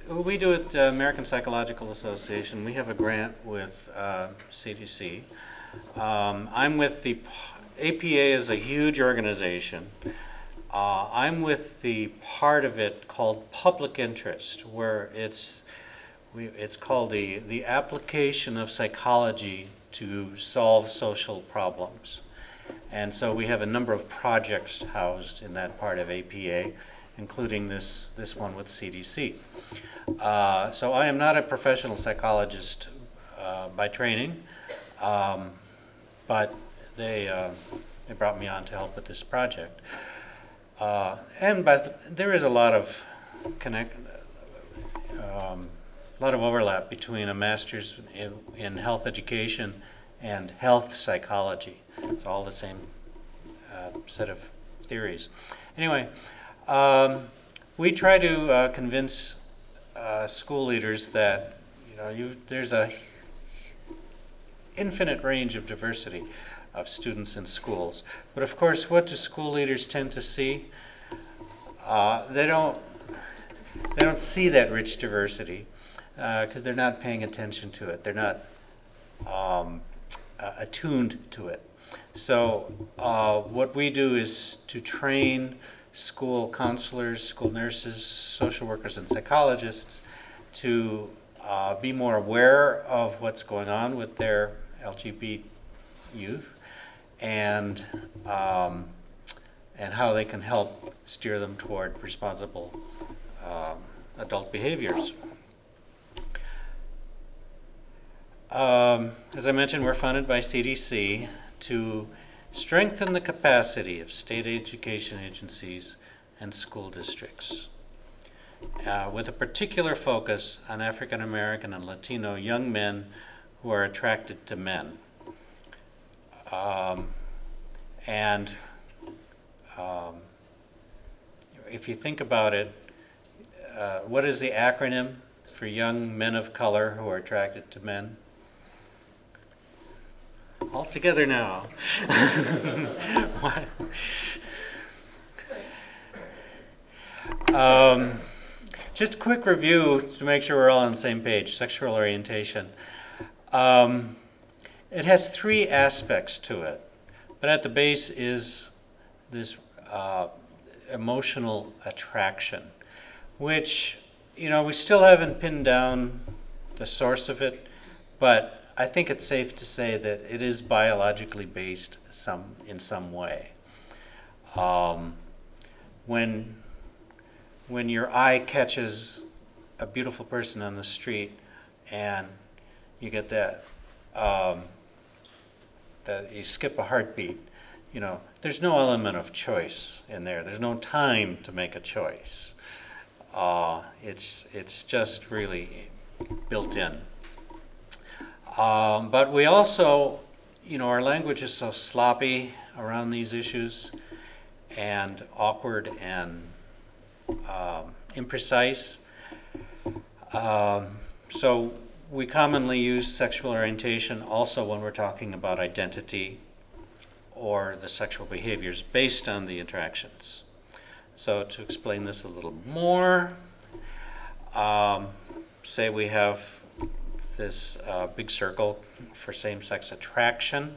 We do at the American Psychological Association. We have a grant with CDC. I'm with the APA is a huge organization. I'm with the part of it called public interest, where it's called the application of psychology to solve social problems. And so we have a number of projects housed in that part of APA, including this one with CDC. So I am not a professional psychologist by training, but they brought me on to help with this project. There is a lot of overlap between a master's in health education and health psychology. It's all the same set of theories. Anyway, we try to convince school leaders that there's a infinite range of diversity of students in schools. But of course, what do school leaders tend to see? They don't see that rich diversity because they're not paying attention to it. They're not attuned to it. So what we do is to train school counselors, school nurses, social workers, and psychologists to be more aware of what's going on with their LGBT youth and how they can help steer them toward responsible adult behaviors. As I mentioned, we're funded by CDC to strengthen the capacity of state education agencies and school districts, with a particular focus on African American and Latino young men who are attracted to men. If you think about it, what is the acronym for young men of color who are attracted to men? All together now. Just a quick review to make sure we're all on the same page. Sexual orientation. It has three aspects to it, but at the base is this emotional attraction, which we still haven't pinned down the source of it, but I think it's safe to say that it is biologically based in some way. When your eye catches a beautiful person on the street and you get that you skip a heartbeat, there's no element of choice in there. There's no time to make a choice. It's just really built in. But we also, our language is so sloppy around these issues and awkward and imprecise. So we commonly use sexual orientation also when we're talking about identity or the sexual behaviors based on the attractions. So to explain this a little more, say we have this big circle for same-sex attraction,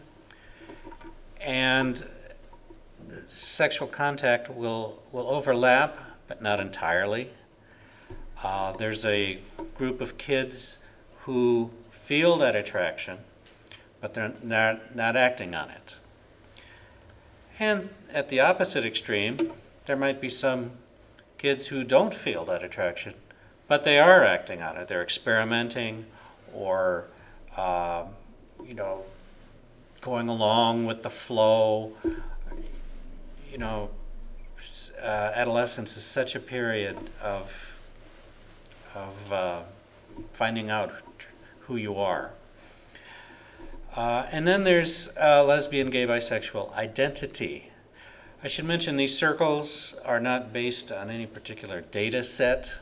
and sexual contact will overlap, but not entirely. There's a group of kids who feel that attraction, but they're not acting on it. And at the opposite extreme, there might be some kids who don't feel that attraction, but they are acting on it. They're experimenting or, going along with the flow. Adolescence is such a period of finding out who you are. And then there's lesbian, gay, bisexual identity. I should mention these circles are not based on any particular data set,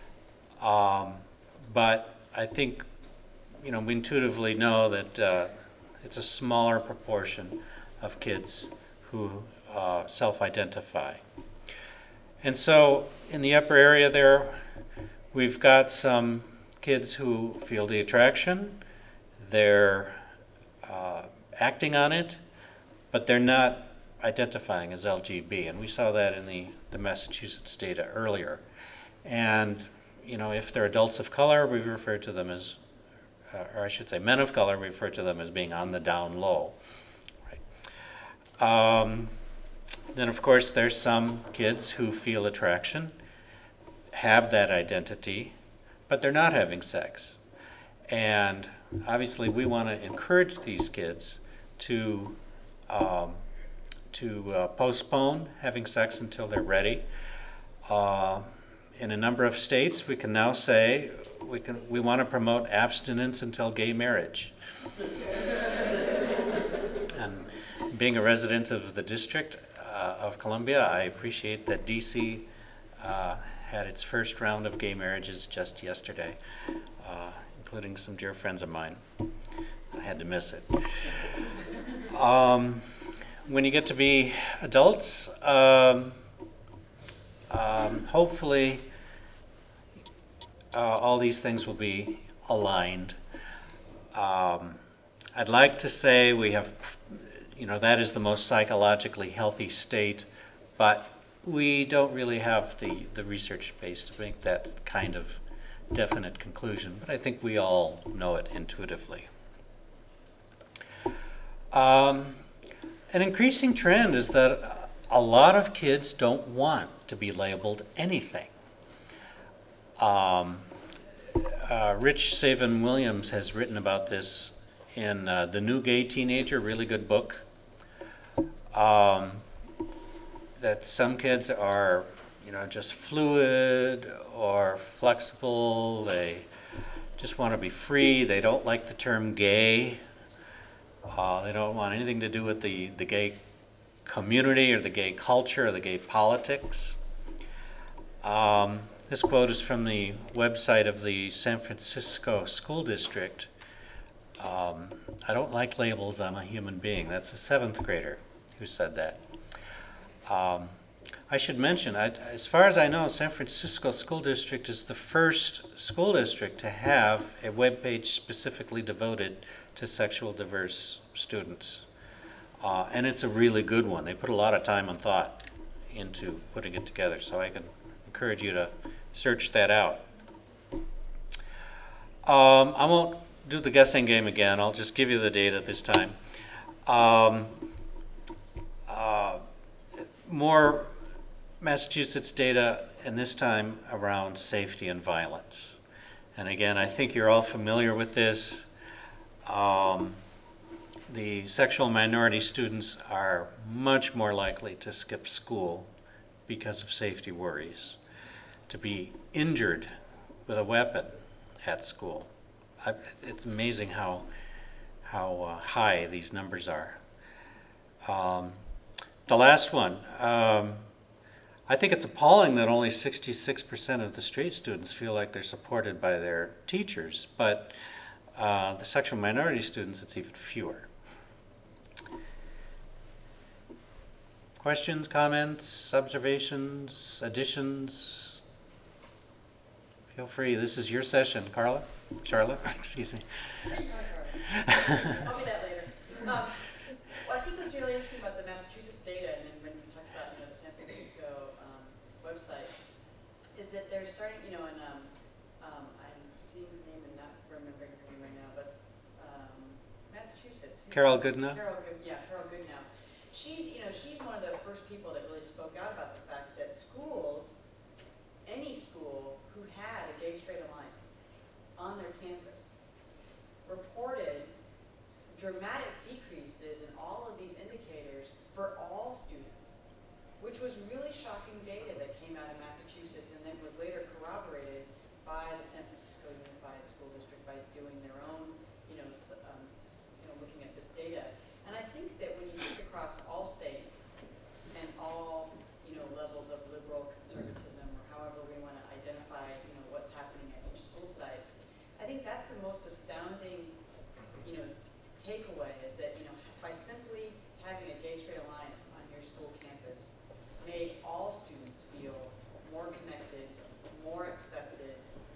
but I think we intuitively know that it's a smaller proportion of kids who self-identify. And so in the upper area there, We've got some kids who feel the attraction, they're acting on it, but they're not identifying as LGB, and we saw that in the Massachusetts data earlier. And if they're adults of color, we refer to them as, or I should say men of color, we refer to them as being on the down low. Right. Then of course there's some kids who feel attraction, have that identity, but they're not having sex. And obviously we want to encourage these kids to postpone having sex until they're ready. In a number of states, we can now say we want to promote abstinence until gay marriage. And being a resident of the District of Columbia, I appreciate that DC had its first round of gay marriages just yesterday, including some dear friends of mine. I had to miss it. When you get to be adults, hopefully all these things will be aligned. I'd like to say we have, that is the most psychologically healthy state, but we don't really have the research base to make that kind of definite conclusion, but I think we all know it intuitively. An increasing trend is that a lot of kids don't want to be labeled anything. Rich Saven Williams has written about this in The New Gay Teenager, really good book. That some kids are, just fluid or flexible. They just want to be free. They don't like the term gay. They don't want anything to do with the gay community or the gay culture or the gay politics. This quote is from the website of the San Francisco School District. I don't like labels, I'm a human being. That's a 7th grader who said that. I should mention, as far as I know, San Francisco School District is the first school district to have a web page specifically devoted to sexual diverse students. And it's a really good one. They put a lot of time and thought into putting it together, so I can encourage you to search that out. I won't do the guessing game again. I'll just give you the data this time. More Massachusetts data, and this time around safety and violence. And again, I think you're all familiar with this. The sexual minority students are much more likely to skip school because of safety worries, to be injured with a weapon at school. It's amazing how high these numbers are. The last one, I think it's appalling that only 66% of the straight students feel like they're supported by their teachers, but the sexual minority students, it's even fewer. Questions, comments, observations, additions? Feel free. This is your session. Carla? Charlotte? Excuse me. I'll be that later. Well, I think what's really interesting about the Massachusetts data, and then when you talked about the San Francisco website, is that they're starting, and I'm seeing the name and not remembering her name right now, but Massachusetts. Carol Goodenough? Carol Goodenough. She's one of the first people that really spoke out about the fact that schools, any school who had a gay-straight alliance on their campus, reported dramatic decreases in all of these indicators for all students, which was really shocking data that came out of Massachusetts and then was later corroborated by the San Francisco Unified School District by doing their own, looking at this data. And I think that when you look across all states and all, levels of liberal conservatism, or however we want to identify, what's happening at each school site, I think that's the most astounding, takeaway is that, by simply having a gay-straight alliance on your school campus made all students feel more connected, more accepted,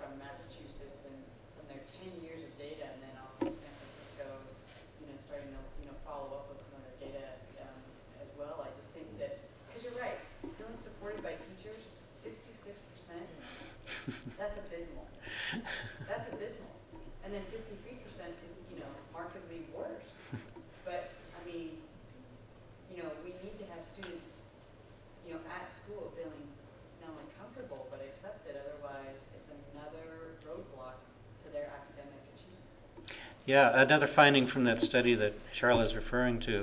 from Massachusetts and from their 10 years of data, and then also San Francisco's, starting to, follow up with some of their data as well. I just think that, because you're right, feeling supported by teachers, 66%, that's abysmal. That's abysmal. And then 53% is, markedly worse. But, I mean, we need to have students, at school feeling not only comfortable but accepted. Otherwise, it's another roadblock to their academic achievement. Yeah, another finding from that study that Charlotte is referring to,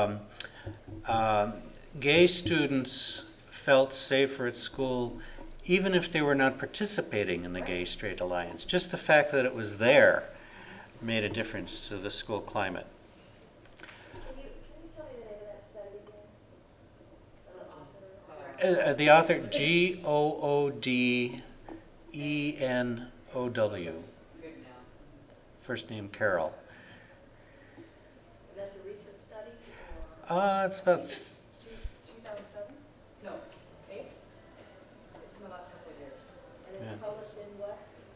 gay students felt safer at school even if they were not participating in the Gay-Straight Alliance. Just the fact that it was there made a difference to the school climate. Can you tell me the name of that study again? The author, Goodenow. Good now. First name Carol. And that's a recent study? It's about 2007? No, 8? It's in the last couple of years. And it's Yeah. published in what?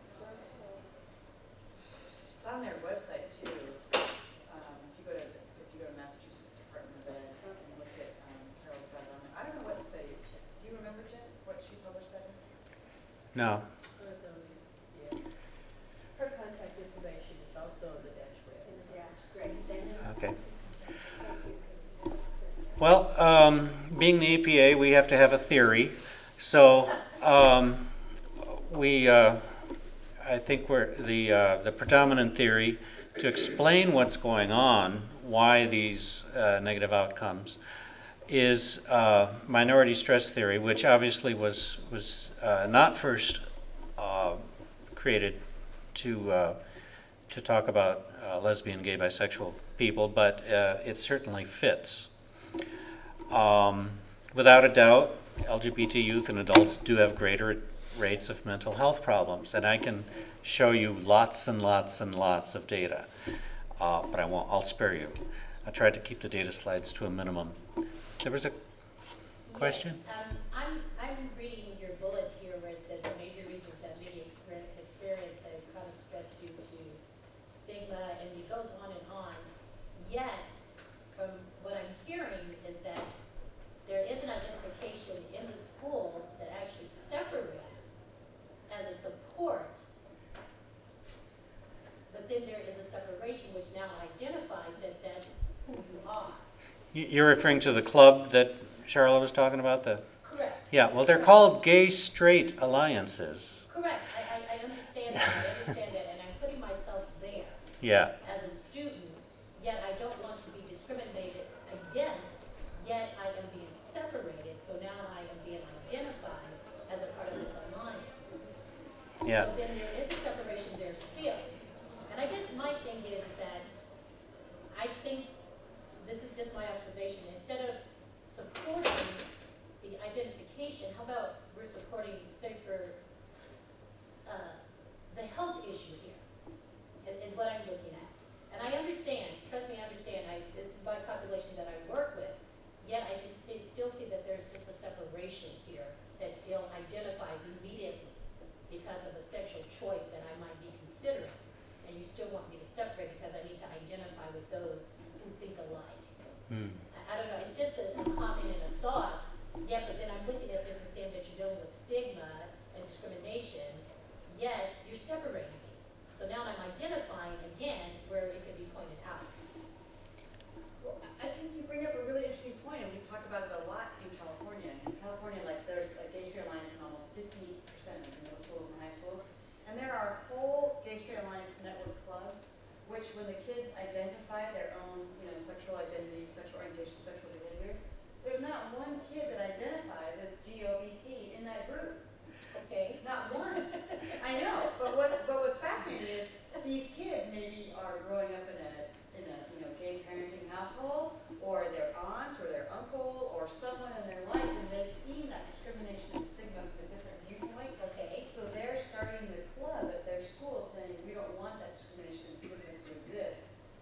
It's on their website too. If you go to Massachusetts Department of Ed and look at Carol's got it on there. I don't know what study. Do you remember, Jen, what she published that in? no. Yeah. Her contact information is also on the dashboard. In the dash. Great. Thank you. Okay. Thank you. Well, being the APA, we have to have a theory. So I think we're the predominant theory to explain what's going on, why these negative outcomes, is minority stress theory, which obviously was not first created to talk about lesbian, gay, bisexual people, but it certainly fits. Without a doubt, LGBT youth and adults do have greater rates of mental health problems, and I can show you lots and lots and lots of data, but I won't. I'll spare you. I tried to keep the data slides to a minimum. There was a question? Yes, I'm reading your bullet here where it says the major reasons that many experience that chronic stress due to stigma, and it goes on and on. Yet, from what I'm hearing is that there is an identification in the school that actually separates as a support, but then there is a separation which now identifies that that's who you are. You're referring to the club that Charlotte was talking about? Correct. Yeah, well, they're called gay-straight alliances. Correct. I understand that. I understand that, and I'm putting myself there. Yeah. As a student, yet I don't want to be discriminated against, yet I am being separated, so now I am being identified as a part of this alliance. Yeah. So then there is a separation there still. And I guess my thing is that I think, this is just my observation, instead of supporting the identification, how about we're supporting safer, the health issue here, is what I'm looking at. And I understand, trust me, I understand, this is my population that I work with, yet I can still see that there's just a separation here that still identifies immediately because of a sexual choice that I might be considering. And you still want me to separate because I need to identify with those who think alike. I don't know, it's just a comment and a thought, yeah, but then I'm looking at this and saying that you're dealing with stigma and discrimination, yet you're separating me. So now I'm identifying again where it could be pointed out. Well, I think you bring up a really interesting point, and we talk about it a lot in California. In California, like, there's a Gay-Straight Alliance in almost 50% of middle schools and high schools, and there are whole Gay-Straight Alliance network clubs, which when the kids identify their own, sexual identity, sexual orientation, sexual behavior, there's not one kid that identifies as GOBT in that group. Okay? Not one. I know, but what's fascinating is these kids maybe are growing up in a gay parenting household, or their aunt or their uncle or someone in their life, and they've seen that discrimination and stigma from a different viewpoint. Okay. So they're starting the club at their school saying, we don't want that discrimination and stigma to exist.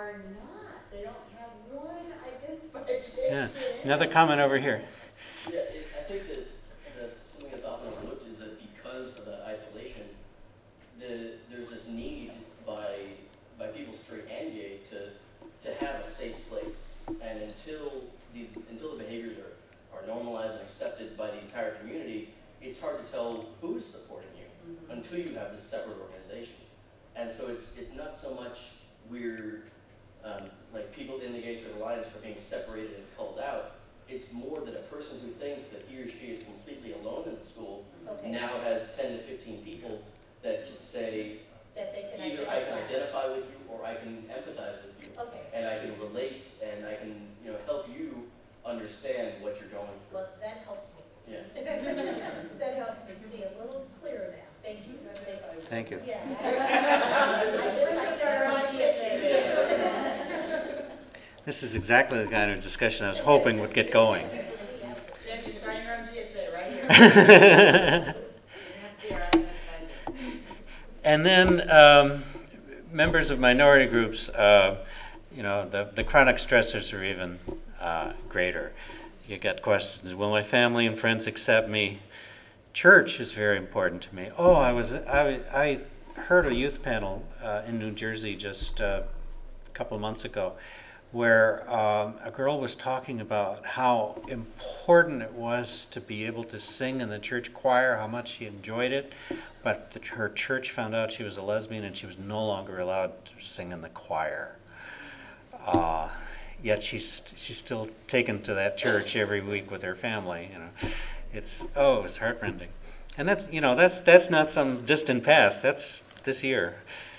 are not. They don't have one identified case. Yeah. in Another any. comment over here. Yeah, I think that something that's often overlooked is that because of that isolation, there's this need by people straight and gay to have a safe place. And until the behaviors are normalized and accepted by the entire community, it's hard to tell who's supporting you until you have this separate organization. And so it's not so much we're like people in the Gay Straight Alliance are being separated and culled out. It's more that a person who thinks that he or she is completely alone in the school Okay. now has 10 to 15 people that can say, That they can either I can identify. identify with you or I can empathize with you. Okay. And I can relate and I can, help you understand what you're going through. Well, that helps me. Yeah. That helps me see a little clearer now. Thank you. Thank you. Yeah. I just, I started on this. This is exactly the kind of discussion I was hoping would get going. Jen, you're starting your own GSA right here. You have to be our activist advisor. And then members of minority groups, the chronic stressors are even greater. You get questions, will my family and friends accept me? Church is very important to me. Oh, I heard a youth panel in New Jersey just a couple of months ago where a girl was talking about how important it was to be able to sing in the church choir, how much she enjoyed it, but her church found out she was a lesbian and she was no longer allowed to sing in the choir. Yet she's still taken to that church every week with her family. It's heartrending, and that's not some distant past. That's this year.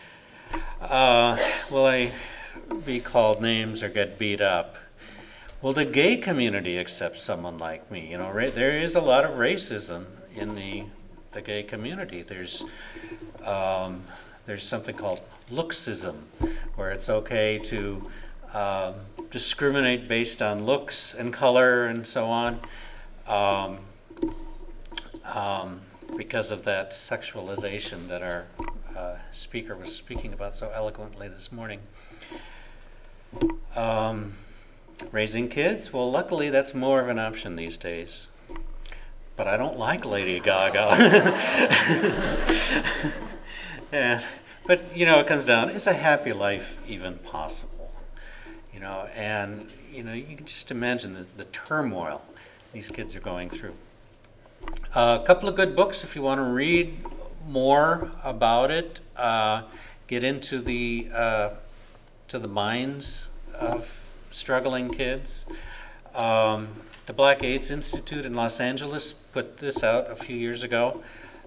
Will I be called names or get beat up? Will the gay community accept someone like me? There is a lot of racism in the gay community. There's something called looksism, where it's okay to discriminate based on looks and color and so on, because of that sexualization that our speaker was speaking about so eloquently this morning. Raising kids? Well, luckily that's more of an option these days. But I don't like Lady Gaga. Yeah. But, it comes down, is a happy life even possible? And you can just imagine the turmoil these kids are going through. A couple of good books if you want to read more about it. Get into the minds of struggling kids. The Black AIDS Institute in Los Angeles put this out a few years ago.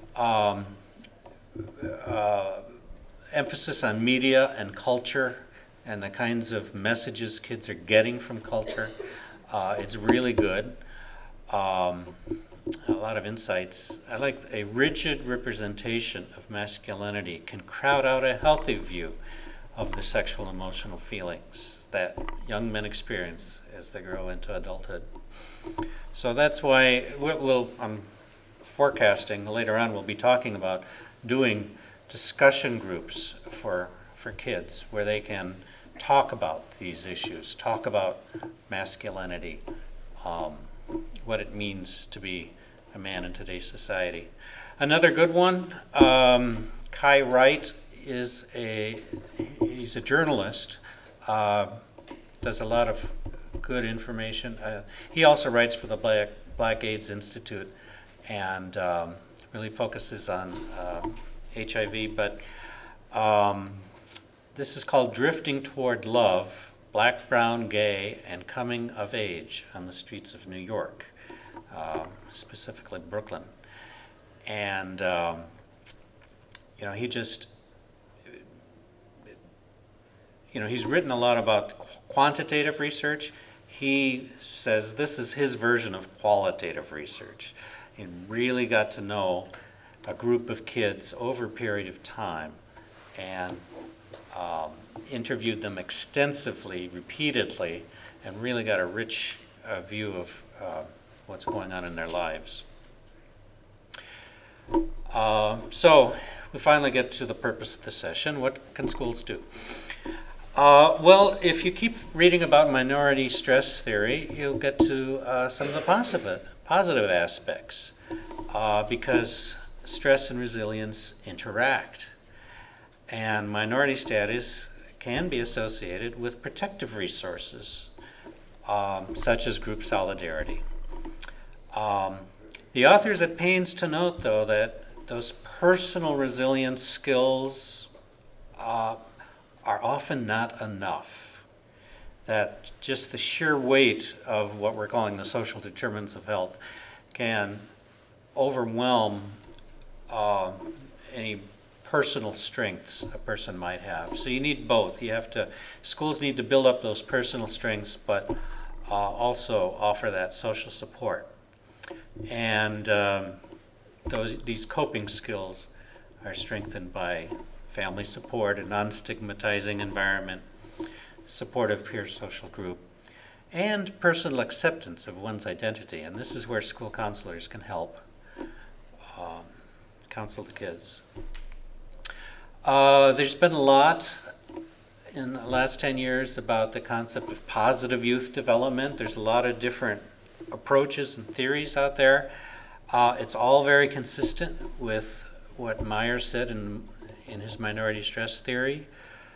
Emphasis on media and culture and the kinds of messages kids are getting from culture. It's really good. A lot of insights. I like a rigid representation of masculinity can crowd out a healthy view of the sexual and emotional feelings that young men experience as they grow into adulthood. So that's why I'm forecasting later on we'll be talking about doing discussion groups for kids where they can talk about these issues, talk about masculinity, what it means to be a man in today's society. Another good one, Kai Wright he's a journalist, does a lot of good information. He also writes for the Black AIDS Institute and really focuses on HIV, but this is called Drifting Toward Love, Black, Brown, Gay, and Coming of Age on the Streets of New York, specifically Brooklyn. And, he's written a lot about quantitative research. He says this is his version of qualitative research. He really got to know a group of kids over a period of time and interviewed them extensively, repeatedly, and really got a rich view of what's going on in their lives. So we finally get to the purpose of the session. What can schools do? Well, if you keep reading about minority stress theory, you'll get to some of the positive aspects because stress and resilience interact. And minority status can be associated with protective resources, such as group solidarity. The author is at pains to note, though, that those personal resilience skills are often not enough. That just the sheer weight of what we're calling the social determinants of health can overwhelm any personal strengths a person might have. So you need both. Schools need to build up those personal strengths, but also offer that social support. And these coping skills are strengthened by family support, a non-stigmatizing environment, supportive peer social group, and personal acceptance of one's identity. And this is where school counselors can help counsel the kids. There's been a lot in the last 10 years about the concept of positive youth development. There's a lot of different approaches and theories out there. It's all very consistent with what Meyer said in his minority stress theory.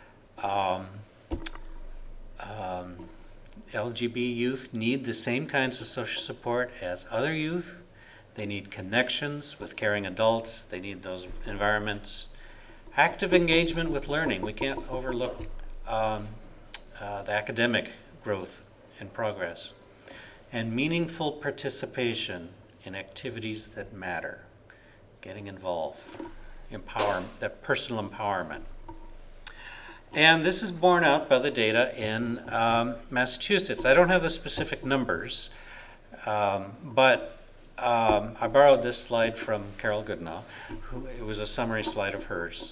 LGBT youth need the same kinds of social support as other youth. They need connections with caring adults. They need those environments. Active engagement with learning. We can't overlook the academic growth and progress. And meaningful participation in activities that matter. Getting involved. That personal empowerment. And this is borne out by the data in Massachusetts. I don't have the specific numbers, but I borrowed this slide from Carol Goodenow. It was a summary slide of hers.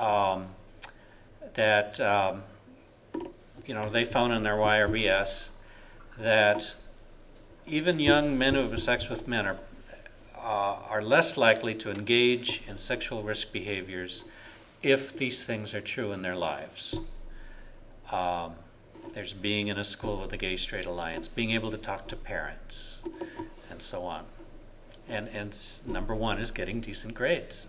That they found in their YRBS that even young men who have sex with men are less likely to engage in sexual risk behaviors if these things are true in their lives. There's being in a school with a gay-straight alliance, being able to talk to parents, and so on. And number one is getting decent grades.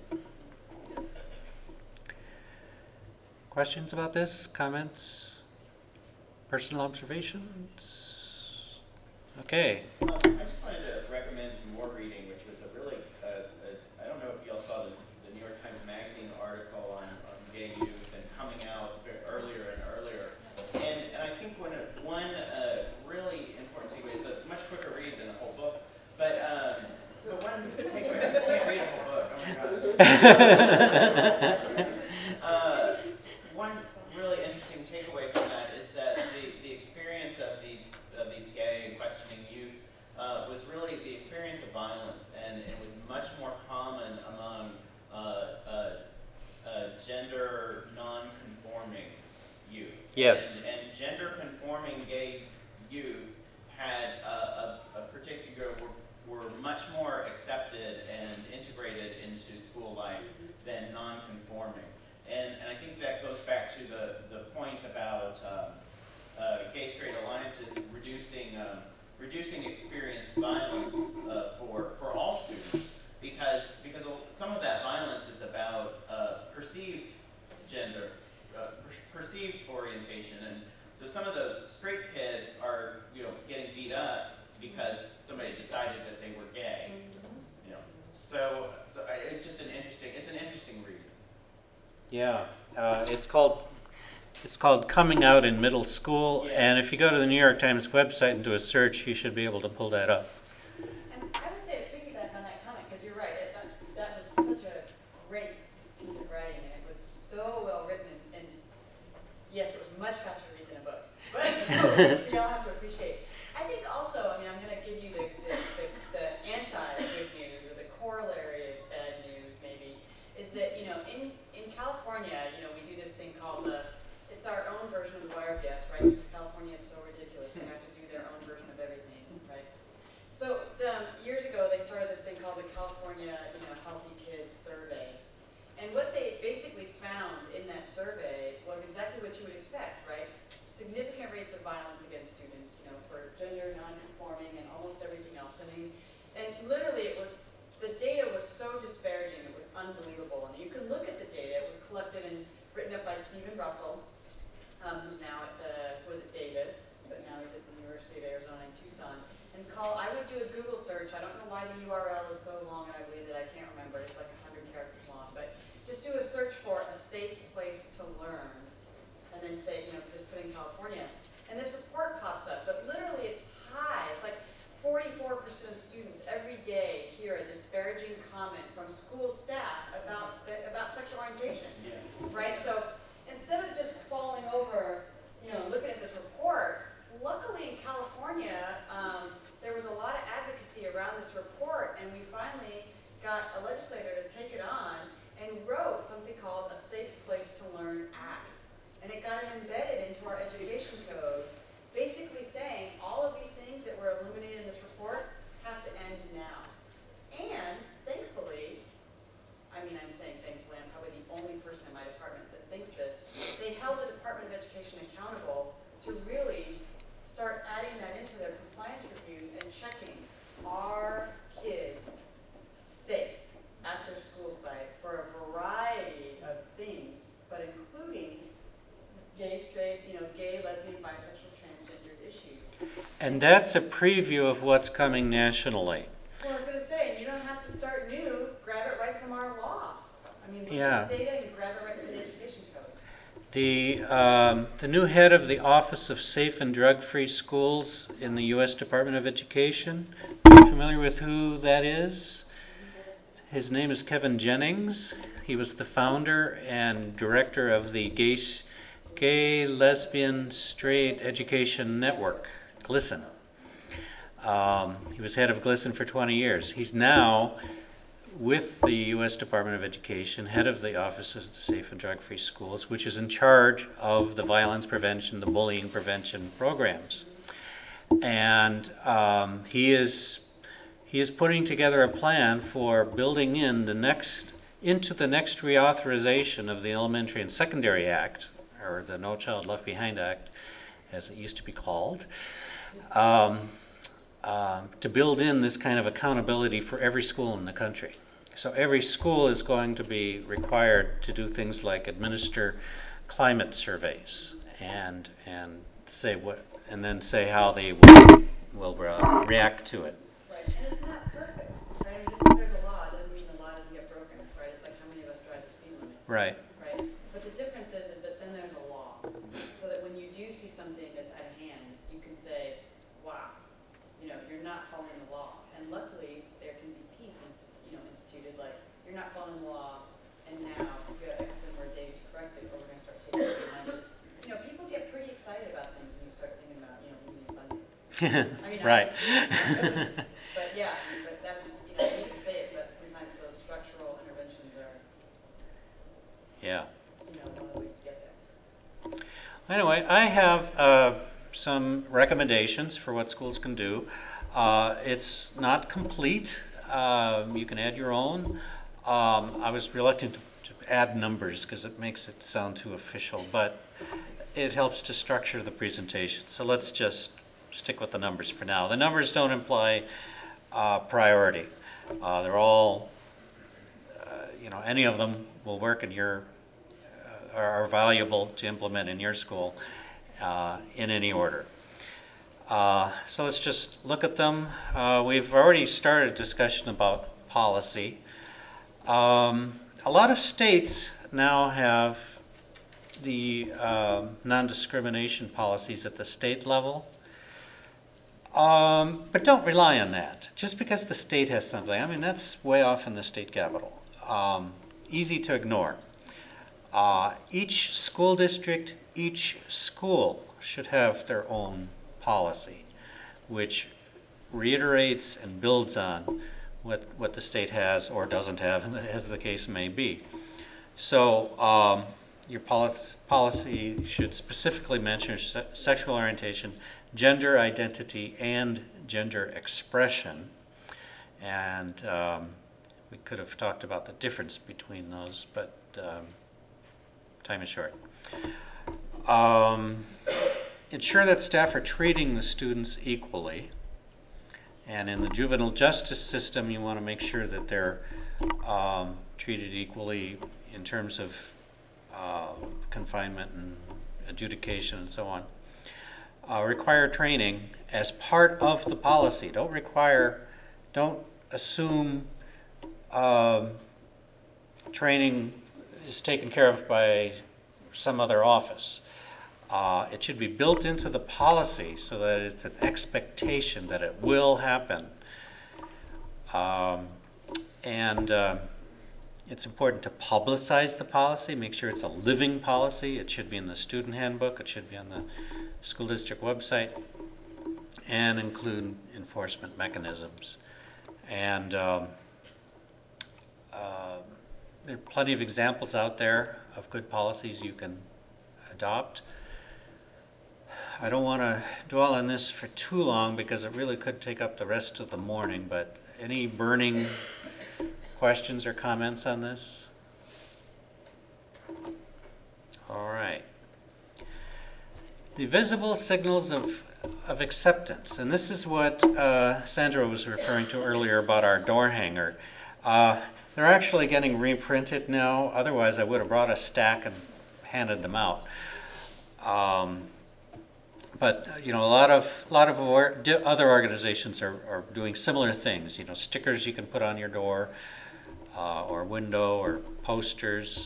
Questions about this? Comments? Personal observations? Okay. I just wanted to recommend some more reading, which was a really, I don't know if y'all saw the New York Times Magazine article on gay youth and coming out earlier and earlier. And I think one really important takeaway is a much quicker read than the whole book. But one takeaway, I can't read a whole book, oh my gosh. One really interesting takeaway from that is that the experience of these gay and questioning youth was really the experience of violence, and it was much more common among gender non-conforming youth. Yes. And gender-conforming gay youth had a particular were much more accepted and integrated into school life than non-conforming. And I think that goes back to the point about gay-straight alliances reducing experienced violence for all students, because some of that violence is about perceived gender, perceived orientation, and so some of those straight kids are getting beat up because somebody decided that they were gay. So it's just an interesting read. Yeah, it's called Coming Out in Middle School, and if you go to the New York Times website and do a search, you should be able to pull that up. And I would say to piggyback on that comment, because you're right, that was such a great piece of writing, and it was so well written, and yes, it was much faster to read than a book, but we all have to appreciate. I think also, I'm going to give you the anti-good news, or the corollary of bad news, maybe, is that, in California, we do this thing called it's our own version of the YRBS, right? Because California is so ridiculous. They have to do their own version of everything, right? So years ago, they started this thing called the California, Healthy Kids Survey. And what they basically found in that survey was exactly what you would expect, right? violence against students, you know, for gender non-conforming and almost everything else. I mean, and literally it was, the data was so disparaging, it was unbelievable. And you can look at the data, it was collected and written up by Stephen Russell, who's now at was it Davis, but now he's at the University of Arizona in Tucson. And I would do a Google search. I don't know why the URL is so long and ugly that I can't remember. It's like 100 characters long, but just do a search for a safe place to learn, and then say, you know, just put in California, and this report pops up. But literally, it's high. It's like 44% of students every day hear a disparaging comment from school staff about sexual orientation. Yeah. Right? So instead of just falling over, you know, looking at this report, luckily in California, there was a lot of advocacy around this report, and we finally got a legislator to take it on and wrote something called a Safe Place to Learn Act. And it got embedded into our education code, basically saying all of these things that were illuminated in this report have to end now. And thankfully, I mean, I'm saying thankfully, I'm probably the only person in my department that thinks this, they held the Department of Education accountable to really start adding that into their compliance reviews and checking, are kids safe at their school site for a variety of things, but including gay, straight, you know, gay, lesbian, bisexual, transgendered issues. And that's a preview of what's coming nationally. Well, I was going to say, you don't have to start new, grab it right from our law. I mean, look Yeah. at the data and grab it right from the education code. The new head of the Office of Safe and Drug-Free Schools in the U.S. Department of Education. Are you familiar with who that is? His name is Kevin Jennings. He was the founder and director of the Gay, Lesbian, Straight Education Network, GLSEN. He was head of GLSEN for 20 years. He's now with the U.S. Department of Education, head of the Office of Safe and Drug-Free Schools, which is in charge of the violence prevention, the bullying prevention programs. And he is putting together a plan for building into the next reauthorization of the Elementary and Secondary Act, or the No Child Left Behind Act, as it used to be called, to build in this kind of accountability for every school in the country. So every school is going to be required to do things like administer climate surveys and say what, and then say how they will react to it. Right, and it's not perfect, right? I mean, just because there's a law doesn't mean the law doesn't get broken, right? It's like how many of us drive the speed limit, Right. right? But the difference is that then there's a law, so that when you do see something that's at hand, you can say, wow, you know, you're not following the law. And luckily, there can be teeth instituted, like, you're not following the law, and now you have X number of days to correct it, or we're going to start taking away money. You know, people get pretty excited about things when you start thinking about, you know, losing funding. I mean, Right. But yeah, but that's, you know, I hate to say it, but sometimes those structural interventions are, Yeah. you know, one of the ways to get there. Anyway, I have some recommendations for what schools can do. It's not complete. You can add your own. I was reluctant to add numbers because it makes it sound too official, but it helps to structure the presentation. So let's just stick with the numbers for now. The numbers don't imply priority. They're all, you know, any of them will work in your, are valuable to implement in your school in any order. So let's just look at them. We've already started a discussion about policy. A lot of states now have the non-discrimination policies at the state level. But don't rely on that. Just because the state has something, I mean, that's way off in the state capital. Easy to ignore. Each school district, each school should have their own policy, which reiterates and builds on what the state has or doesn't have, as the case may be. So your policy should specifically mention sexual orientation, gender identity, and gender expression. And we could have talked about the difference between those, but time is short. ensure that staff are treating the students equally. And in the juvenile justice system, you want to make sure that they're treated equally in terms of confinement and adjudication and so on. Require training as part of the policy. Don't assume training is taken care of by some other office. It should be built into the policy so that it's an expectation that it will happen. It's important to publicize the policy, make sure it's a living policy. It should be in the student handbook, it should be on the school district website, and include enforcement mechanisms. And there are plenty of examples out there of good policies you can adopt. I don't want to dwell on this for too long because it really could take up the rest of the morning, but any burning questions or comments on this? All right. The visible signals of acceptance, and this is what Sandra was referring to earlier about our door hanger. They're actually getting reprinted now. Otherwise, I would have brought a stack and handed them out. But you know, a lot of other organizations are doing similar things. You know, stickers you can put on your door, or window, or posters.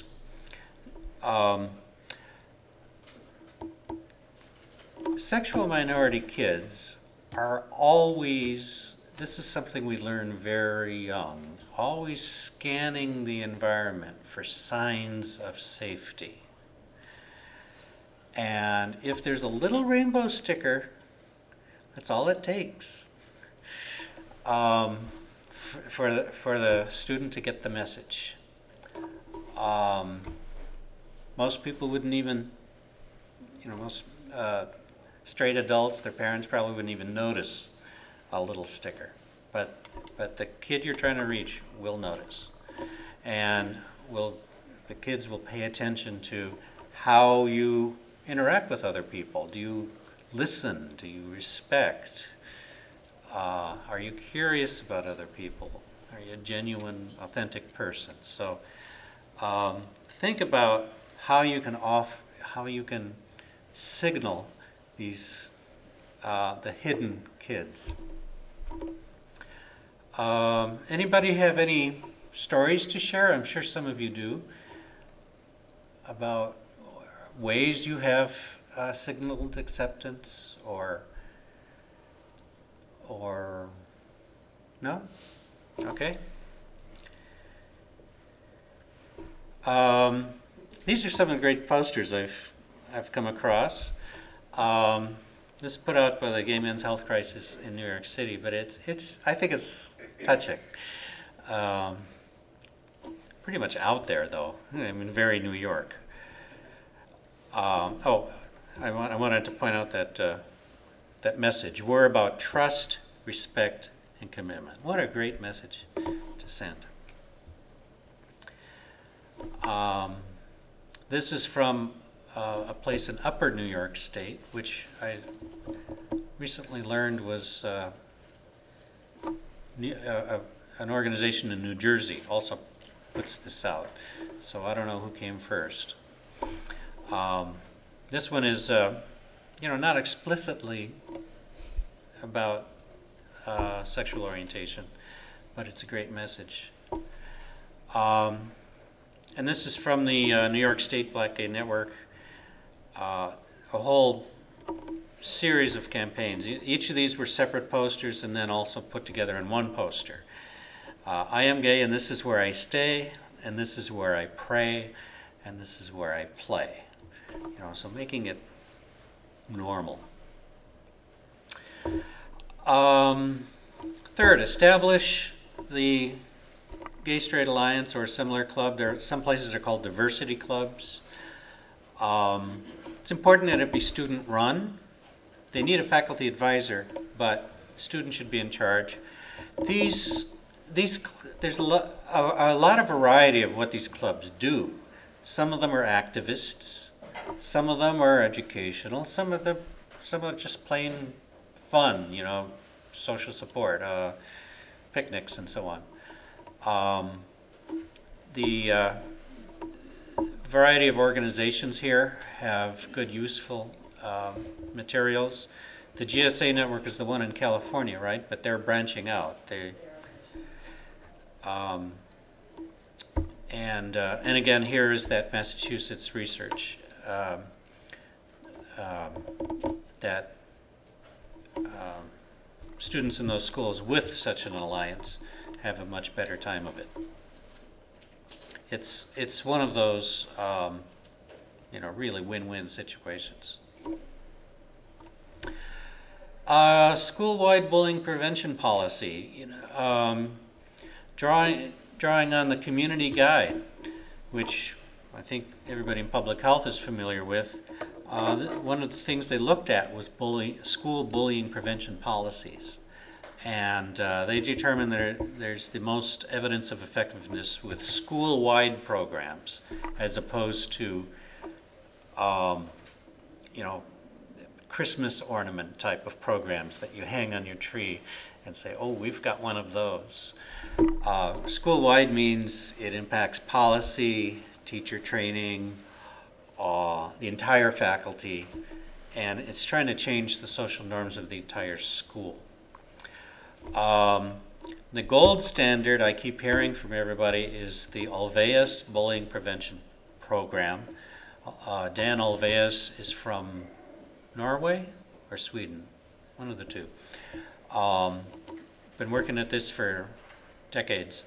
Sexual minority kids are always, this is something we learn very young, always scanning the environment for signs of safety. And if there's a little rainbow sticker, that's all it takes for the student to get the message. Most people wouldn't even, you know, most straight adults, their parents probably wouldn't even notice a little sticker. But the kid you're trying to reach will notice. And the kids will pay attention to how you interact with other people. Do you listen? Do you respect? Are you curious about other people? Are you a genuine, authentic person? So think about how you can signal these the hidden kids. Anybody have any stories to share? I'm sure some of you do, about ways you have signaled acceptance, or no? Okay. These are some of the great posters I've come across. This is put out by the Gay Men's Health Crisis in New York City, but I think it's touching. Pretty much out there, though. I mean, very New York. I wanted to point out that message. We're about trust, respect, and commitment. What a great message to send. This is from a place in Upper New York State, which I recently learned was an organization in New Jersey also puts this out. So I don't know who came first. This one is, not explicitly about sexual orientation, but it's a great message. And this is from the New York State Black Gay Network. A whole series of campaigns. Each of these were separate posters and then also put together in one poster. I am gay, and this is where I stay, and this is where I pray, and this is where I play. So making it normal. Third, establish the Gay Straight Alliance or a similar club. Some places are called diversity clubs. It's important that it be student run. They need a faculty advisor, but students should be in charge. There's a lot of variety of what these clubs do. Some of them are activists. Some of them are educational. Some of them some of it just plain fun, you know, social support, picnics and so on. The variety of organizations here have good, useful materials. The GSA network is the one in California, right? But they're branching out. And again, here is that Massachusetts research that students in those schools with such an alliance have a much better time of it. It's one of those you know, really win-win situations. School-wide bullying prevention policy. You know, drawing on the community guide, which I think everybody in public health is familiar with. One of the things they looked at was school bullying prevention policies. And they determined that there's the most evidence of effectiveness with school-wide programs as opposed to, you know, Christmas ornament type of programs that you hang on your tree and say, oh, we've got one of those. School-wide means it impacts policy, teacher training, the entire faculty, and it's trying to change the social norms of the entire school. The gold standard I keep hearing from everybody is the Ulvaeus Bullying Prevention Program. Dan Ulvaeus is from Norway or Sweden, one of the two. Been working at this for decades.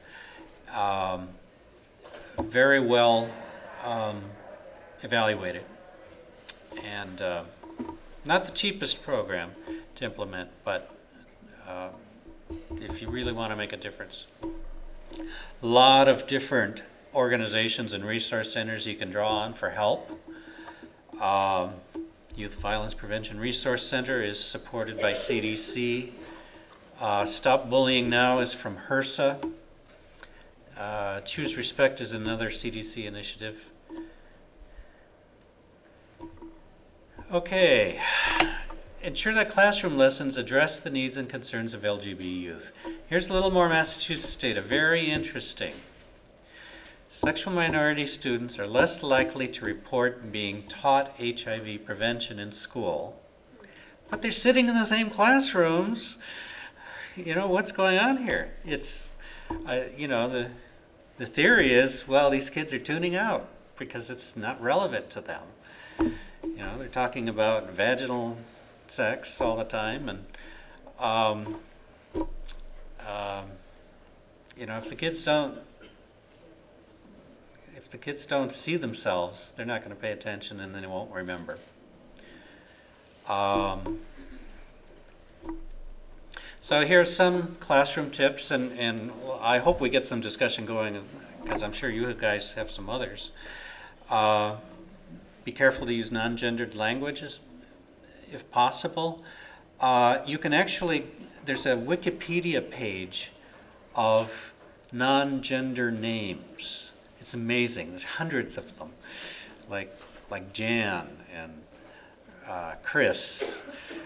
Very well evaluated, and not the cheapest program to implement, but if you really want to make a difference. A lot of different organizations and resource centers you can draw on for help. Youth Violence Prevention Resource Center is supported by CDC. Stop Bullying Now is from HRSA. Choose Respect is another CDC initiative. Okay. Ensure that classroom lessons address the needs and concerns of LGBT youth. Here's a little more Massachusetts data, very interesting. Sexual minority students are less likely to report being taught HIV prevention in school, but they're sitting in the same classrooms. You know, what's going on here? It's, you know, the theory is, well, these kids are tuning out because it's not relevant to them. You know, they're talking about vaginal sex all the time, and you know, if the kids don't see themselves, they're not going to pay attention, and then they won't remember. So here's some classroom tips, and I hope we get some discussion going, because I'm sure you guys have some others. Be careful to use non-gendered languages if possible. You can actually, there's a Wikipedia page of non-gender names. It's amazing. There's hundreds of them, like Jan and Chris.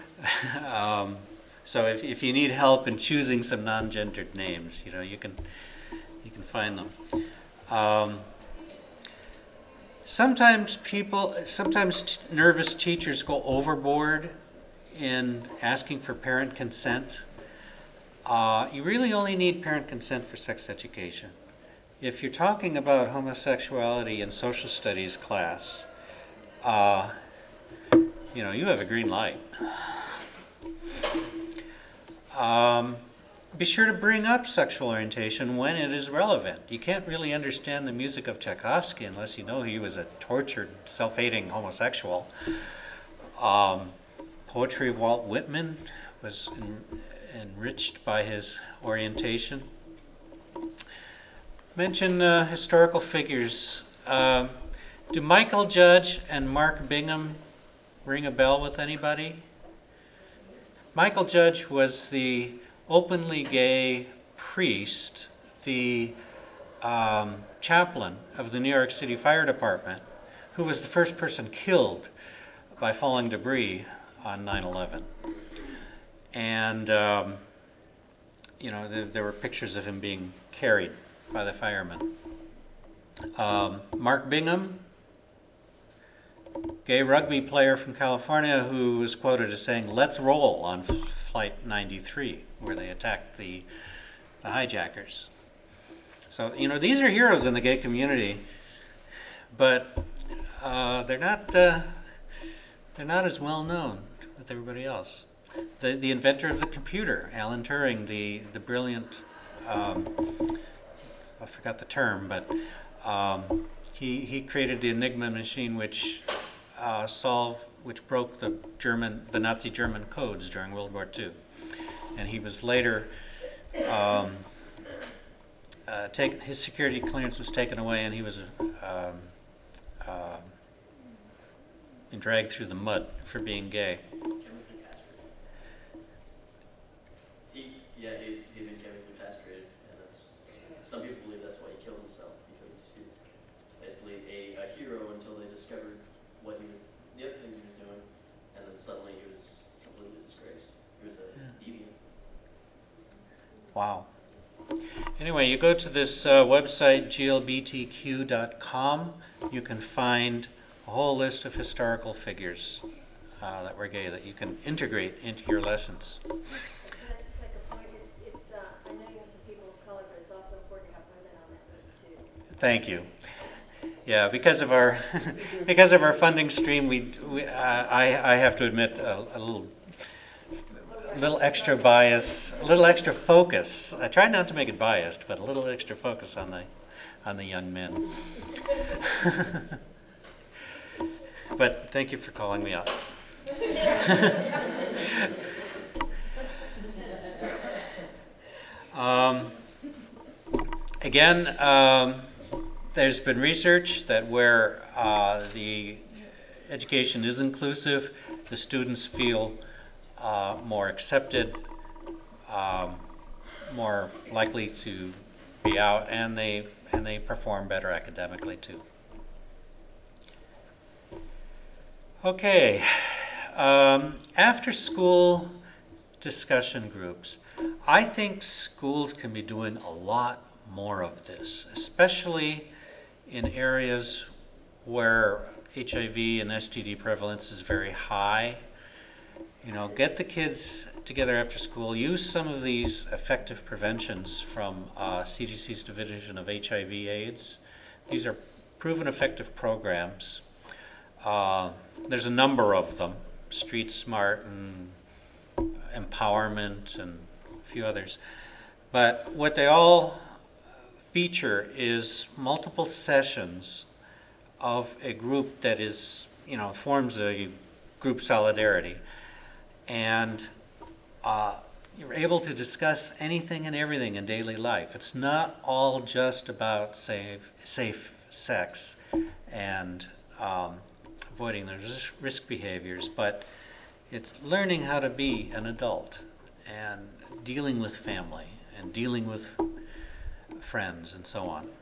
So if you need help in choosing some non-gendered names, you know, you can find them. Sometimes nervous teachers go overboard in asking for parent consent. You really only need parent consent for sex education. If you're talking about homosexuality in social studies class, you know, you have a green light. Be sure to bring up sexual orientation when it is relevant. You can't really understand the music of Tchaikovsky unless you know he was a tortured, self-hating homosexual. Poetry of Walt Whitman was enriched by his orientation. Mention historical figures. Do Michael Judge and Mark Bingham ring a bell with anybody? Michael Judge was the openly gay priest, the chaplain of the New York City Fire Department, who was the first person killed by falling debris on 9/11. And, there were pictures of him being carried by the firemen. Mark Bingham, gay rugby player from California, who was quoted as saying, "Let's roll" on Flight 93, where they attacked the hijackers. So, these are heroes in the gay community, but they're not as well known with everybody else. The inventor of the computer, Alan Turing, the brilliant, I forgot the term, but he created the Enigma machine, which broke the Nazi German codes during World War II, and he was later his security clearance was taken away, and he was dragged through the mud for being gay. Chemically castrated. He'd been chemically castrated, and some people believe that's why he killed himself, because he was basically a hero until they discovered the other things he was doing, and then suddenly he was completely disgraced. He was a deviant. Wow. Anyway, you go to this website, glbtq.com, you can find a whole list of historical figures that were gay that you can integrate into your lessons. Can I just make a point? I know you have some people of color, but it's also important to have women on that list too. Thank you. Yeah, because of our because of our funding stream, I have to admit a little extra bias, a little extra focus. I tried not to make it biased, but a little extra focus on the young men. But thank you for calling me out. Again, there's been research that where the education is inclusive, the students feel more accepted, more likely to be out, and they perform better academically too. Okay, after school discussion groups. I think schools can be doing a lot more of this, especially in areas where HIV and STD prevalence is very high. Get the kids together after school, use some of these effective preventions from CDC's Division of HIV/AIDS. These are proven effective programs. There's a number of them, Street Smart and Empowerment and a few others. But what they all feature is multiple sessions of a group that is, forms a group solidarity. And you're able to discuss anything and everything in daily life. It's not all just about safe sex and avoiding the risk behaviors, but it's learning how to be an adult and dealing with family and dealing with friends and so on.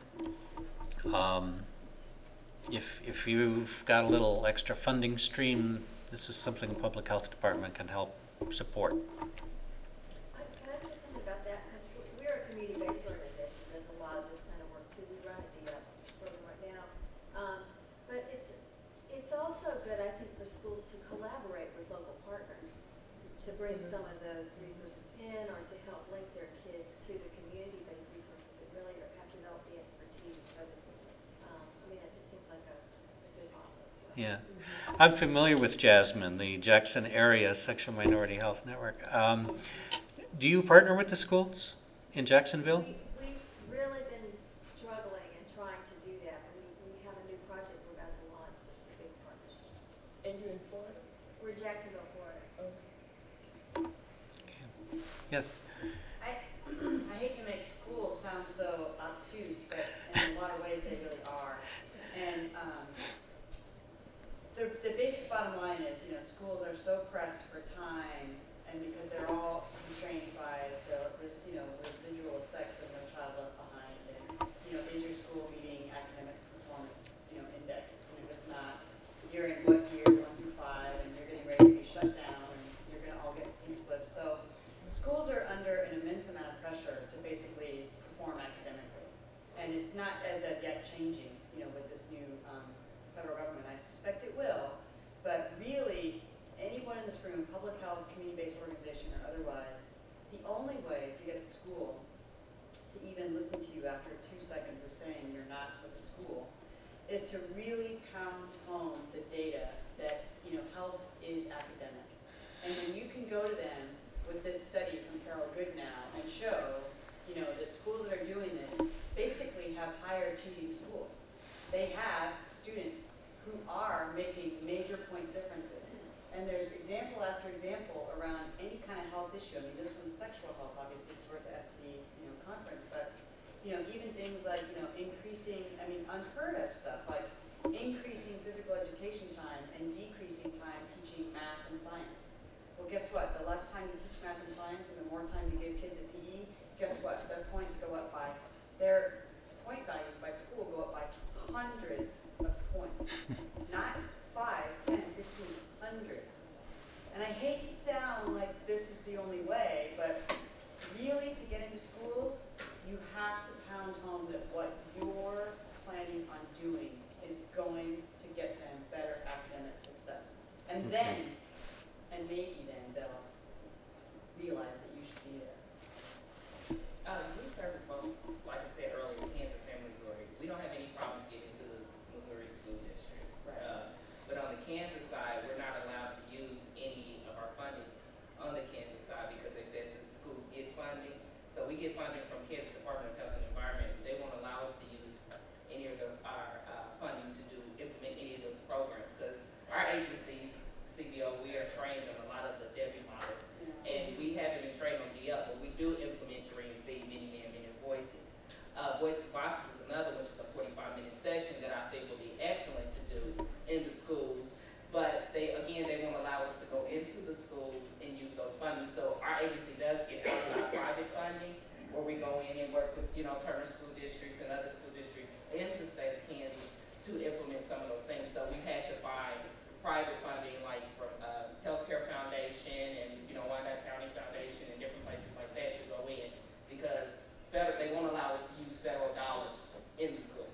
If you've got a little extra funding stream, this is something the Public Health Department can help support. Can I say something about that? Because we're a community-based organization that does a lot of this kind of work too. We run a DEAP program right now. But it's also good, I think, for schools to collaborate with local partners to bring some of those resources in or to help link their kids to the community-based resources that really have developed the expertise. So that, it just seems like a good model as well. Yeah. I'm familiar with Jasmine, the Jackson Area Sexual Minority Health Network. Do you partner with the schools in Jacksonville? We've really been struggling and trying to do that. We have a new project we're about to launch. It's a big partnership. And you're in Florida? We're in Jacksonville, Florida. Yes. I hate to make schools sound so obtuse, but in a lot of ways they really are. And the basic bottom line is, schools are so pressed for time, and because they're all constrained by the residual effects of No Child Left Behind, and is your school meeting academic performance index? And if it's not, you're in what year 1 through 5, and you're getting ready to be shut down. the only way to get the school to even listen to you after 2 seconds of saying you're not with the school is to really pound home the data that, health is academic. And when you can go to them with this study from Carol Goodnow and show, that schools that are doing this basically have higher achieving schools. They have students who are making major point differences. And there's example after example around any kind of health issue. I mean, this one's sexual health, obviously, it's worth the STD, conference, but, even things like, increasing, unheard of stuff, like increasing physical education time and decreasing time teaching math and science. Well, guess what? The less time you teach math and science and the more time you give kids at PE, guess what? Their points go up by, their point values by school go up by hundreds of points. Not 5, 10, 15, hundreds. And I hate to sound like this is the only way, but really to get into schools, you have to pound home that what you're planning on doing is going to get them better academic success. And then, and maybe then, they'll realize that you should be there. We service both, like I said earlier, Kansas and Missouri. We don't have any problems getting to the Missouri school district. Right. But on the Kansas side, we're not allowed to use any of our funding on the Kansas side because they said that the schools get funding. So we get funding from Kansas Department of Health and Environment. They won't allow us to use any of our funding to implement any of those programs because our agencies, CBO, we are trained on a lot of the Debbie models. And we haven't been trained on DL, but we do implement Green Fee, Many Men, Many Voices. Voice of Bosses is another, which is a 45-minute session that I think will be excellent to do in the schools. But they won't allow us to go into the schools and use those funding. So our agency does get outside private funding, where we go in and work with, Turner School Districts and other school districts in the state of Kansas to implement some of those things. So we had to find private funding, like from Healthcare Foundation and Wyandotte County Foundation and different places like that to go in because they won't allow us to use federal dollars in the schools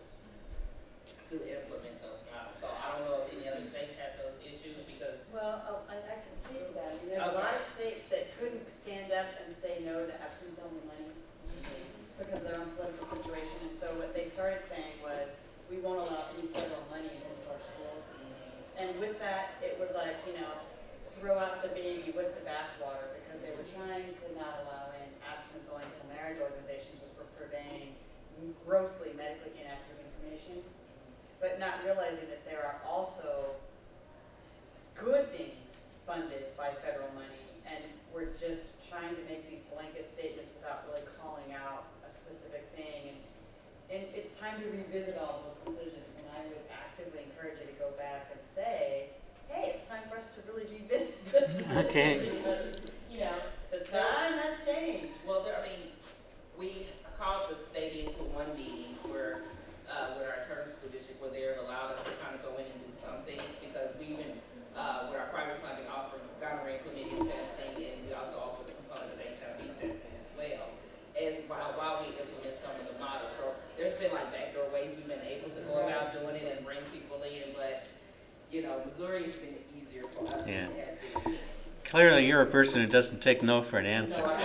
to implement those models. So I don't know if any other states have those issues because Well, I can speak to that. I mean, there's a lot of states that couldn't stand up and say no to absence-only monies because of their own political situation. And so what they started saying was, we won't allow any federal money into our schools. And with that, it was like, throw out the baby with the bathwater because they were trying to not allow in abstinence-only until marriage organizations, which were purveying grossly medically inaccurate information, but not realizing that there are also good things funded by federal money, and we're just trying to make these blanket statements without really calling out a specific thing. And it's time to revisit all those decisions, and I would actively encourage you to go back and say, hey, it's time for us to really revisit this decision. Okay. Because, the time has changed. well, we called the state into one meeting where with our Turner School District where they've allowed us to kind of go in and do some things because we even with our private funding offer gonorrhea chlamydia testing and we also offer the component of HIV testing as well as while we implement some of the models. So there's been like backdoor ways we've been able to go about doing it and bring people in, but Missouri has been easier for us than it has been in Kansas. Clearly, you're a person who doesn't take no for an answer. No, I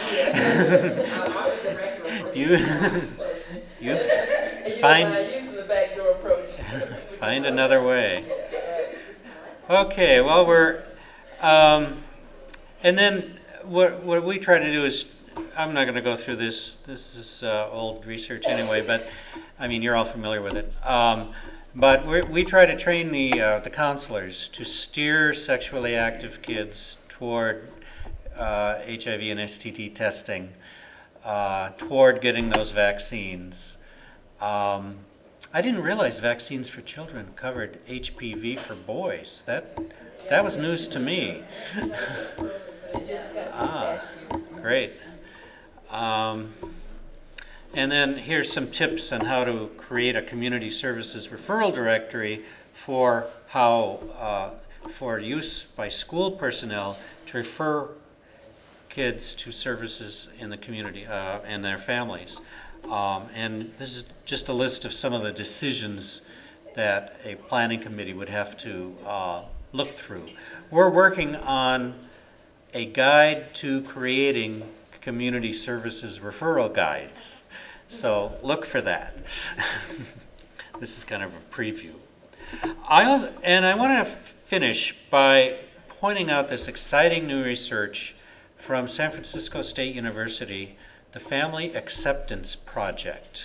was the director of You find using the backdoor approach. find another way. Yeah, right. Okay, well and then what we try to do is, I'm not going to go through this. This is old research anyway, but I mean you're all familiar with it. But we try to train the counselors to steer sexually active kids toward HIV and STD testing, toward getting those vaccines. I didn't realize vaccines for children covered HPV for boys. That was news to me. Great. And then here's some tips on how to create a community services referral directory for for use by school personnel to refer kids to services in the community and their families. And this is just a list of some of the decisions that a planning committee would have to look through. We're working on a guide to creating community services referral guides. So look for that. This is kind of a preview. I want to finish by pointing out this exciting new research from San Francisco State University, the Family Acceptance Project.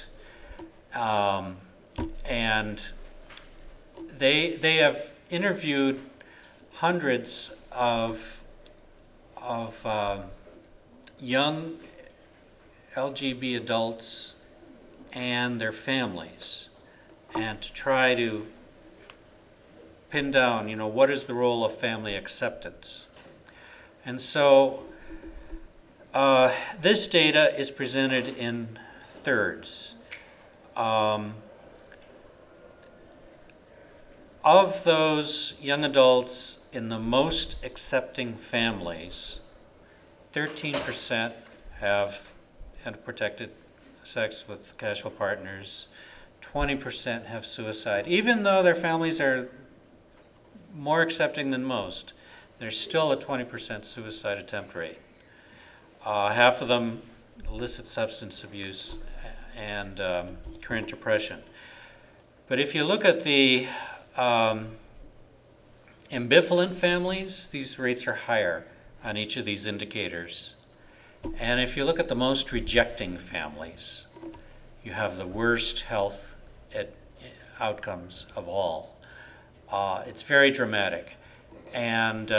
And they have interviewed hundreds of young LGB adults and their families, and to try to pin down, what is the role of family acceptance. And so this data is presented in thirds. Of those young adults in the most accepting families, 13% have had protected sex with casual partners, 20% have suicide. Even though their families are more accepting than most, there's still a 20% suicide attempt rate. Half of them illicit substance abuse and current depression. But if you look at the ambivalent families, these rates are higher on each of these indicators. And if you look at the most rejecting families, you have the worst health outcomes of all. It's very dramatic. And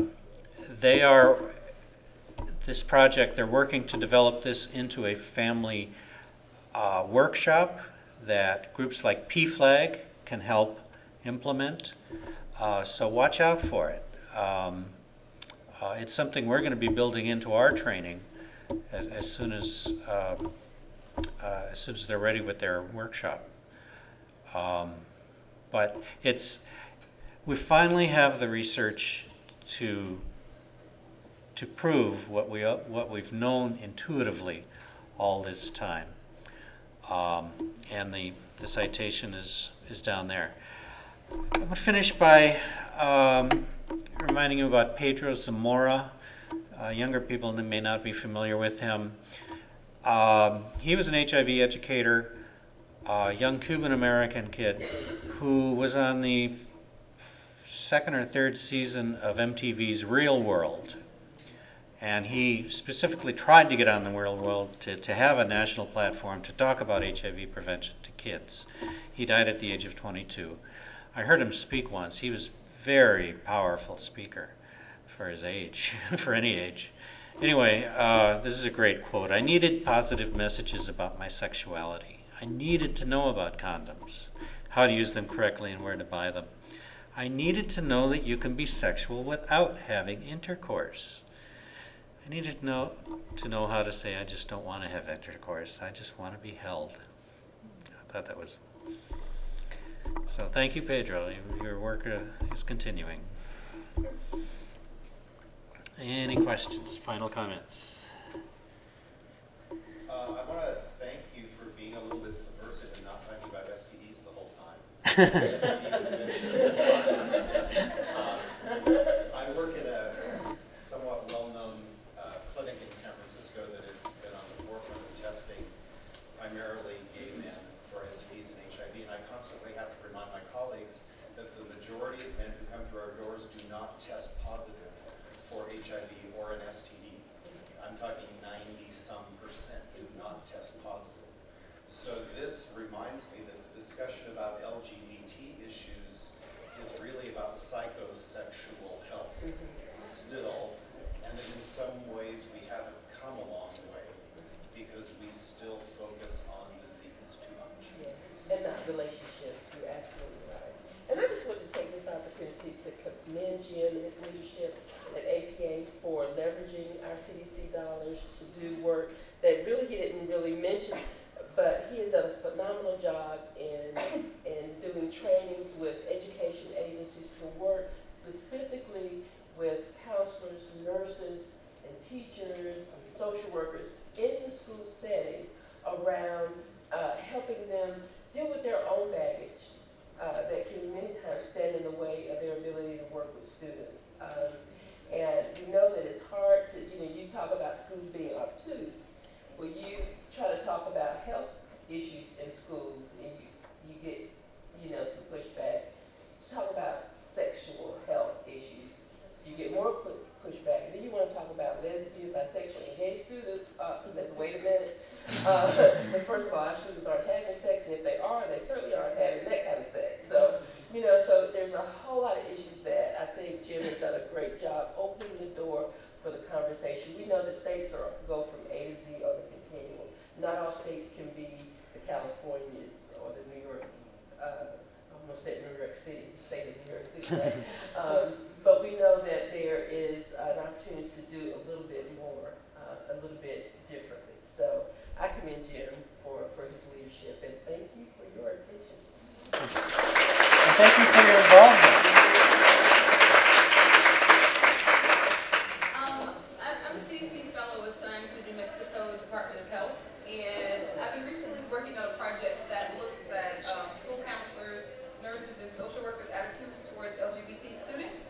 this project, they're working to develop this into a family workshop that groups like PFLAG can help implement. So watch out for it. It's something we're going to be building into our training as soon as they're ready with their workshop. But we finally have the research to prove what we've known intuitively all this time. And the citation is down there. I'm going to finish by reminding you about Pedro Zamora. Younger people may not be familiar with him. He was an HIV educator, a young Cuban-American kid who was on the second or third season of MTV's Real World. And he specifically tried to get on the Real World to have a national platform to talk about HIV prevention to kids. He died at the age of 22. I heard him speak once. He was a very powerful speaker for his age, for any age. Anyway, this is a great quote. I needed positive messages about my sexuality. I needed to know about condoms, how to use them correctly and where to buy them. I needed to know that you can be sexual without having intercourse. I needed to know how to say, I just don't want to have intercourse. I just want to be held. I thought that was... So thank you, Pedro. Your work is continuing. Any questions? Final comments? I want to thank you for being a little bit subversive and not talking about STDs the whole time. I work in a somewhat well-known clinic in San Francisco that has been on the forefront of testing primarily gay men for STDs and HIV, and I constantly have to remind my colleagues that the majority of men who come through our doors do not test positive for HIV or an STD. I'm talking 90-some% do not test positive. So this reminds me that the discussion about LGBT issues is really about psychosexual health still, and that in some ways we haven't come a long way because we still focus on disease too much. Yeah. And not relationships, you're absolutely right. And I just want to take this opportunity to commend Jim and his leadership at APA for leveraging our CDC dollars to do work that really he didn't really mention, but he has done a phenomenal job in doing trainings with education agencies to work specifically with counselors, nurses, and teachers, social workers in the school setting around helping them deal with their own baggage that can many times stand in the way of their ability to work with students. And we know that it's hard to, you talk about schools being obtuse, wait a minute. But first of all, our students aren't having sex, and if they are, they certainly aren't having that kind of sex. So, you know, so there's a whole lot of issues that I think Jim has done a great job opening the door for the conversation. We know that states go from A to Z on the continuum. Not all states can be the Californias or the New York, I'm going to say New York City, the state of New York City, right? But we know that there is an opportunity to do a little bit more, a little bit differently. So I commend Jim for his leadership, and thank you for your attention. And thank you for your involvement. I'm a CDC fellow assigned to the New Mexico Department of Health, and I've been recently working on a project that looks at school counselors, nurses, and social workers' attitudes towards LGBT students,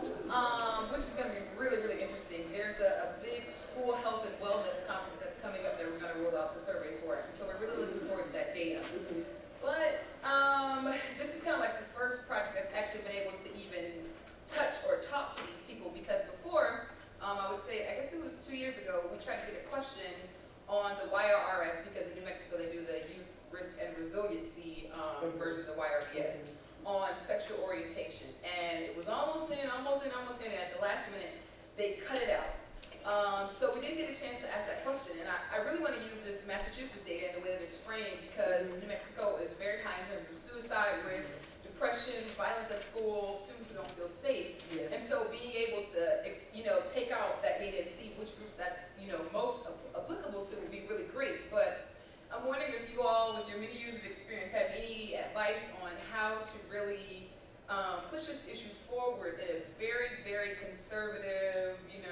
which is going to be really, really interesting. There's a big school health and wellness conference that's coming up that we're going to roll out the survey for, and so we're really looking forward to that data. But this is kind of like the first project that's actually been able to even touch or talk to these people, because before, I would say, I guess it was 2 years ago, we tried to get a question on the YRRS, because in New Mexico they do the Youth Risk and Resiliency version of the YRBS, on sexual orientation. And it was almost in, and at the last minute, they cut it out. So we didn't get a chance to ask that question, and I really want to use this Massachusetts data in the way that it's framed, because New Mexico is very high in terms of suicide risk, depression, violence at school, students who don't feel safe. Yeah. And so being able to, take out that data and see which groups that's, most applicable to would be really great. But I'm wondering if you all, with your many years of experience, have any advice on how to really push this issue forward in a very, very conservative,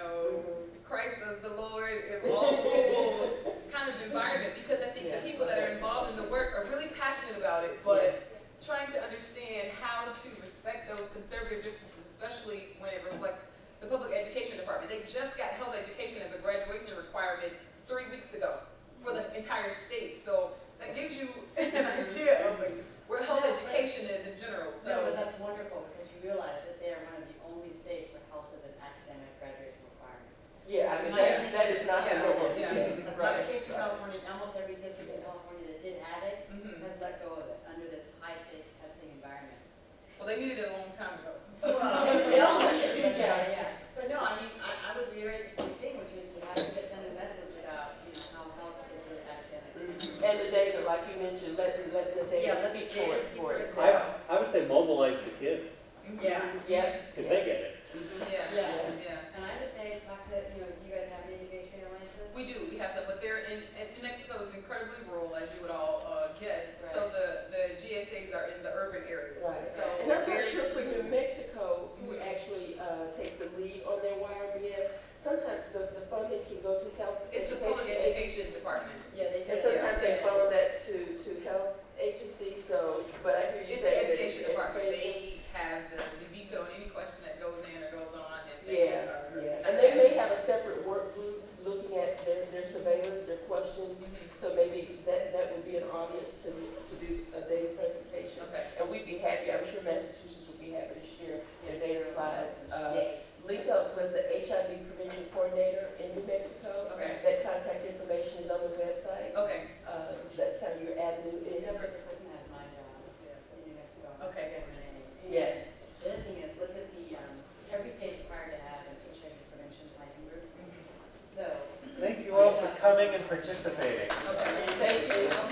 Christ as the Lord in all schools kind of environment, because I think the people that are involved in the work are really passionate about it, but trying to understand how to respect those conservative differences, especially when it reflects the public education department. They just got health education as a graduation requirement 3 weeks ago for the entire state, so that gives you an idea of where health education is in general. So. No, but that's wonderful, because you realize that they are one of the only states where health is an academic graduation requirement. Yeah, I mean, that is not the norm. It's not Right. the case in California. Almost every district in California that did have it has let go of it under this high-stakes testing environment. Well, they needed it a long time ago. Well, they all did, but yeah. But no, I mean, I would reiterate the same thing, which is you have to send a message about, how health is really academic. And the data, like you mentioned, let the data let the speak data speak for for itself. I would say mobilize the kids, Yeah. Yeah. because they get it. Yeah. And I would say, talk to, do you guys have any gay alliances? We do. We have some, but they're New Mexico is incredibly rural, as you would all guess. Right. So the GSAs are in the urban areas. Right. So And I'm not very sure for New skewed. Mexico who actually takes the lead on their YRBS. Sometimes the funding can go to health It's the public education department. Yeah, they do. And sometimes they funnel that to health agencies, so, but I hear you It's the saying that education department. education- They have the veto on any question that goes in or goes on, and Yeah, and they may have a separate work group looking at their surveillance, their questions, so maybe that would be an audience to do a data presentation. Okay. And we'd be happy, I'm sure Massachusetts would be happy to share their data slides. Yay. Link up with the HIV prevention coordinator in New Mexico. Okay. That contact information is on the website. Okay. That's kind of your avenue in. Yeah, but the person has my job in New Mexico. Okay. Yeah. The other thing is, look at the, every state is required to have an HIV prevention planning group. So. Thank you all for coming and participating. Okay. Thank you.